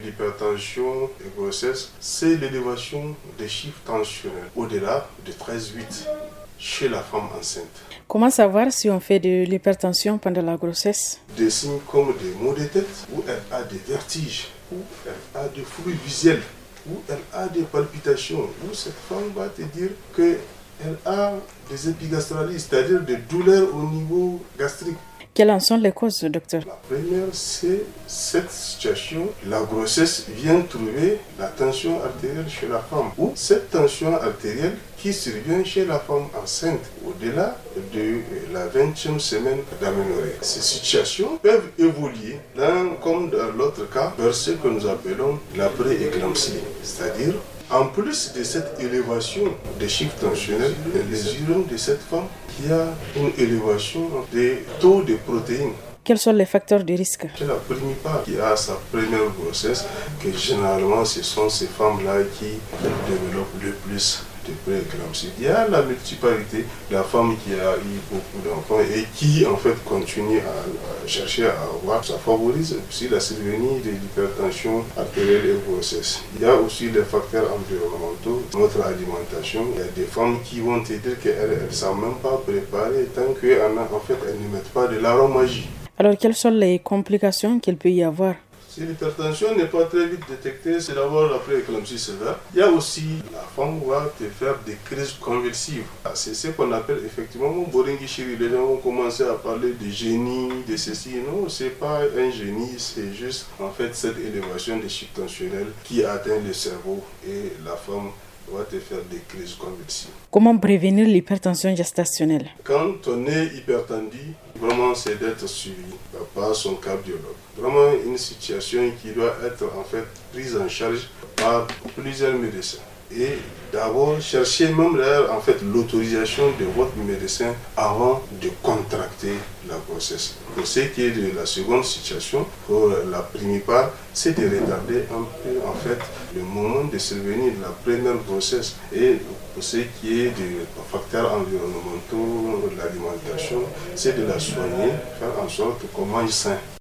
L'hypertension et grossesse, c'est l'élévation des chiffres tensionnels au-delà de 13,8 chez la femme enceinte. Comment savoir si on fait de l'hypertension pendant la grossesse? Des signes comme des maux de tête, où elle a des vertiges, où elle a des flux visuels, où elle a des palpitations, où cette femme va te dire qu'elle a des épigastralgies, c'est-à-dire des douleurs au niveau gastrique. Quelles en sont les causes, docteur? La première, c'est cette situation. La grossesse vient trouver la tension artérielle chez la femme, ou cette tension artérielle qui survient chez la femme enceinte au-delà de la 20e semaine d'aménorrhée. Ces situations peuvent évoluer, comme dans l'autre cas, vers ce que nous appelons la pré-éclampsie, c'est-à-dire en plus de cette élévation des chiffres tensionnels, les urines de cette femme qui a une élévation des taux de protéines. Quels sont les facteurs de risque? C'est la primipare qui a sa première grossesse, que généralement ce sont ces femmes-là qui développent le plus de pré-éclampsie. Il y a la multiparité, la femme qui a eu beaucoup d'enfants et qui en fait continue à chercher à avoir. Ça favorise aussi la survenue de l'hypertension artérielle et grossesse. Il y a aussi les facteurs environnementaux, notre alimentation. Il y a des femmes qui vont te dire qu'elles ne sont même pas préparées tant qu'elles ne mettent pas de l'aromagie. Alors, quelles sont les complications qu'il peut y avoir? Si l'hypertension n'est pas très vite détectée, c'est d'abord la pré-éclampsie sévère. Il y a aussi, la femme va te faire des crises convulsives. C'est ce qu'on appelle effectivement mon boringuichiri. Les gens vont commencer à parler de génie, de ceci. Non, ce n'est pas un génie, c'est juste en fait cette élévation des chiffres tensionnels qui atteint le cerveau et la femme va te faire des crises convulsives. Comment prévenir l'hypertension gestationnelle? Quand on est hypertendu, vraiment c'est d'être suivi par son cardiologue. Vraiment une situation qui doit être en fait prise en charge par plusieurs médecins. Et d'abord chercher même d'ailleurs en fait l'autorisation de votre médecin avant de contracter la grossesse. Pour ce qui est de la seconde situation, pour la primipare, c'est de retarder un peu en fait le moment de survenue de la première grossesse. Et pour ce qui est des facteurs environnementaux, de l'alimentation, c'est de la soigner, faire en sorte qu'on mange sain.